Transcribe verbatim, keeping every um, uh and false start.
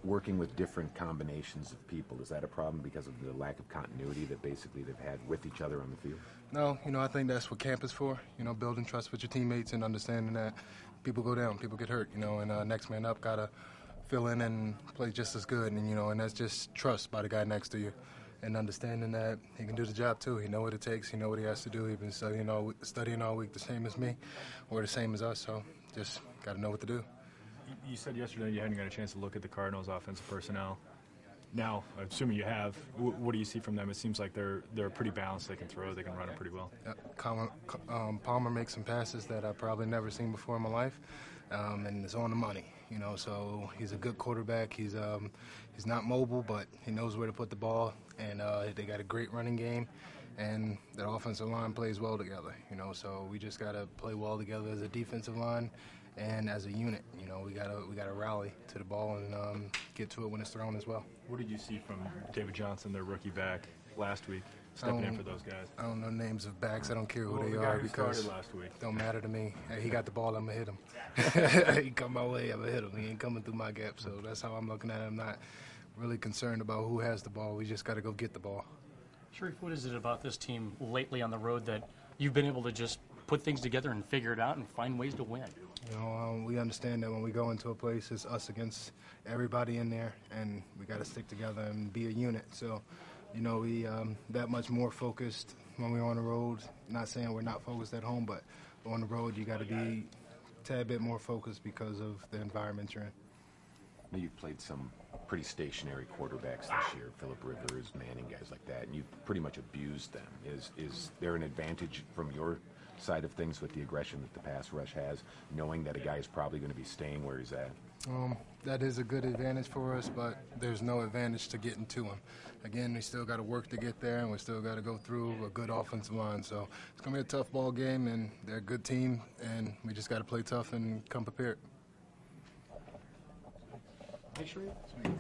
working with different combinations of people, is that a problem because of the lack of continuity that basically they've had with each other on the field? No, you know, I think that's what camp is for, you know, building trust with your teammates and understanding that people go down, people get hurt, you know, and uh, next man up got to fill in and play just as good, and, you know, and that's just trust by the guy next to you and understanding that he can do the job too. He know what it takes, he know what he has to do. He's been studying all, studying all week the same as me or the same as us, so just got to know what to do. You said yesterday you hadn't got a chance to look at the Cardinals' offensive personnel. Now, assuming you have, what do you see from them? It seems like they're they're pretty balanced. They can throw, they can run it pretty well. Uh, Palmer, um, Palmer makes some passes that I've probably never seen before in my life, um, and it's on the money. You know, so he's a good quarterback. He's um, he's not mobile, but he knows where to put the ball, and uh, they got a great running game, and the offensive line plays well together. You know, so we just got to play well together as a defensive line. And as a unit, you know, we gotta we gotta rally to the ball and um, get to it when it's thrown as well. What did you see from David Johnson, their rookie back, last week, stepping in for those guys? I don't know names of backs. I don't care who well, they the are guy because started last week. Don't matter to me. Hey, he got the ball, I'm gonna hit him. He come my way, I'm gonna hit him. He ain't coming through my gap, so that's how I'm looking at it. I'm not really concerned about who has the ball. We just got to go get the ball. Sharif, what is it about this team lately on the road that you've been able to just put things together and figure it out and find ways to win? You know, um, we understand that when we go into a place, it's us against everybody in there, and we got to stick together and be a unit. So, you know, we um, that much more focused when we're on the road. Not saying we're not focused at home, but on the road, you got to be a tad bit more focused because of the environment you're in. Now, you've played some pretty stationary quarterbacks this year, Phillip Rivers, Manning, guys like that, and you've pretty much abused them. Is is there an advantage from your side of things with the aggression that the pass rush has, knowing that a guy is probably going to be staying where he's at? Um, that is a good advantage for us, but there's no advantage to getting to him. Again, we still got to work to get there, and we still got to go through a good offensive line. So it's going to be a tough ball game, and they're a good team, and we just got to play tough and come prepared. Hey, Sharif.